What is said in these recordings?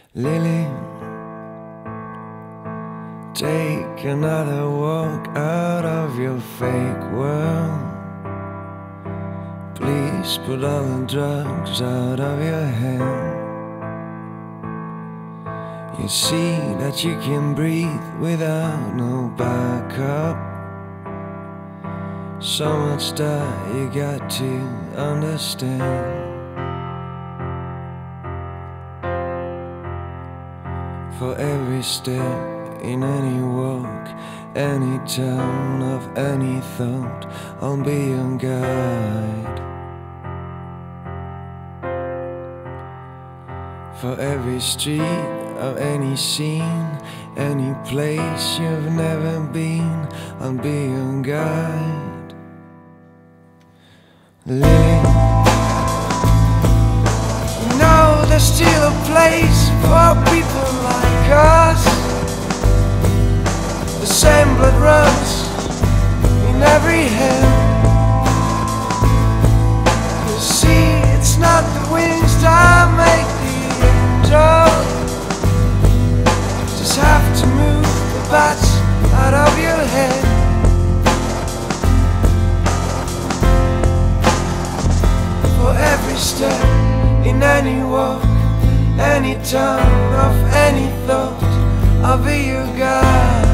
Lily, take another walk out of your fake world. Please put all the drugs out of your head. You see that you can breathe without no backup. So much that you got to understand. For every step in any walk, any turn of any thought, I'll be your guide. For every street of any scene, any place you've never been, I'll be your guide. Lily, no, there's still a place for people like us. The same blood runs in every hand. You see, it's not the wings that make the angel. Just have to move the bats out of your head. For every step in any walk, any turn of any thought, I'll be your guide.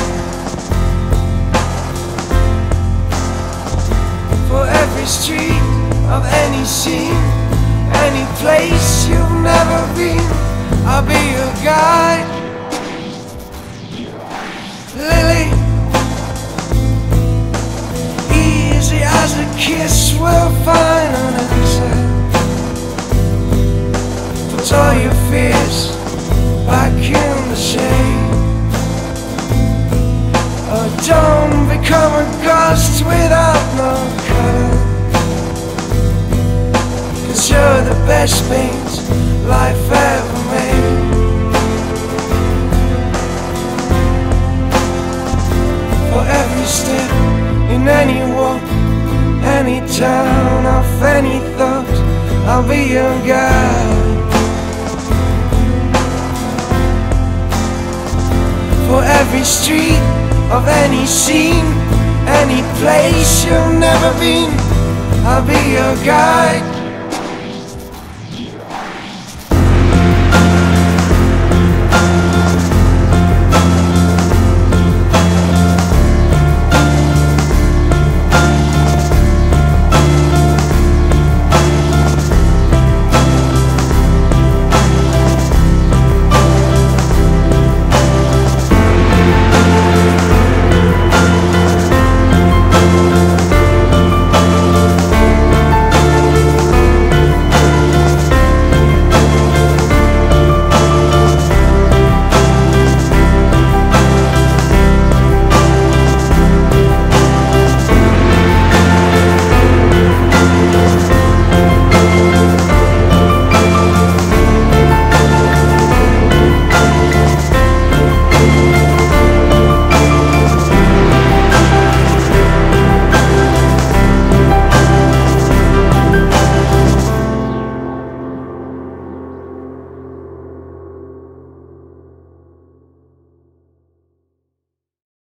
For every street of any scene, any place you've never been, I'll be your guide. Lily, easy as a kiss will find an answer. Put all your fears back in the shade. Oh, don't become a ghost without no color, 'cause you're the best paint life ever made. For every step in any walk, any turn of any thought, I'll be your guide. For every street of any scene, any place you've never been, I'll be your guide.